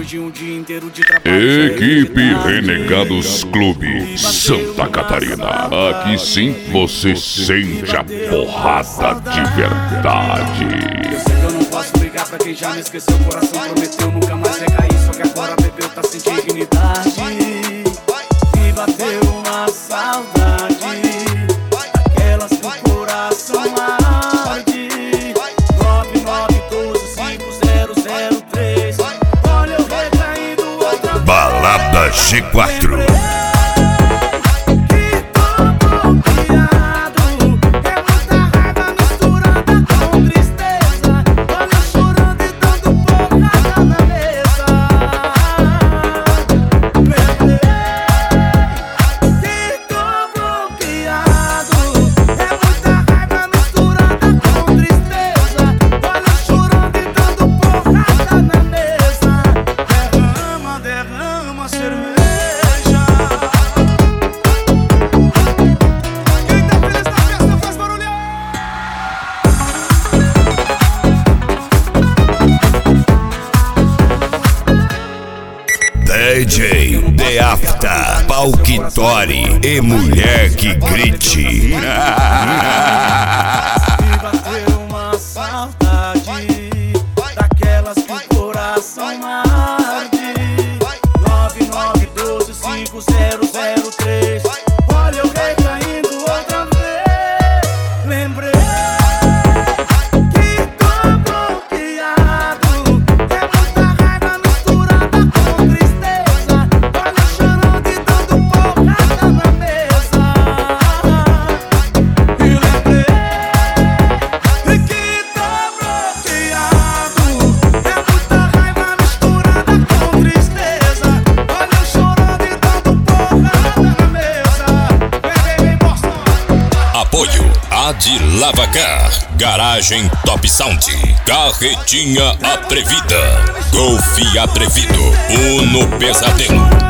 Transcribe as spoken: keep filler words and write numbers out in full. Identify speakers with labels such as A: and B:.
A: de um dia inteiro de trabalho.
B: Equipe Renegados Clube Santa Catarina. Aqui sim você sente a porrada de verdade.
A: Eu sei que eu não posso brigar pra quem já me esqueceu. O coração prometeu nunca mais recair. Só que agora bebeu, tá sem dignidade. E bateu uma saudade daquelas que o coração arde. Nove nove doze cinco zero zero três. Olha eu recaindo outra vez.
C: Balada G quatro. D J The Afta, Palquitori e Mulher que Grite.
A: E bateu uma saudade daquelas que o coração arde. Nove nove doze cinco zero zero três. Olha eu recaindo outra vez. Lembrei que tô bloqueado. É muita raiva misturada com tristeza. Olha chorando e dando porrada na mesa. E lembrei que tô bloqueado. É muita raiva misturada com tristeza. Olha chorando e dando porrada na mesa. Vem, vem, vem, bossa.
C: Apoio Adi Lavacar, Garagem Top Sound, Carretinha Atrevida, Golfe Atrevido, Uno Pesadelo.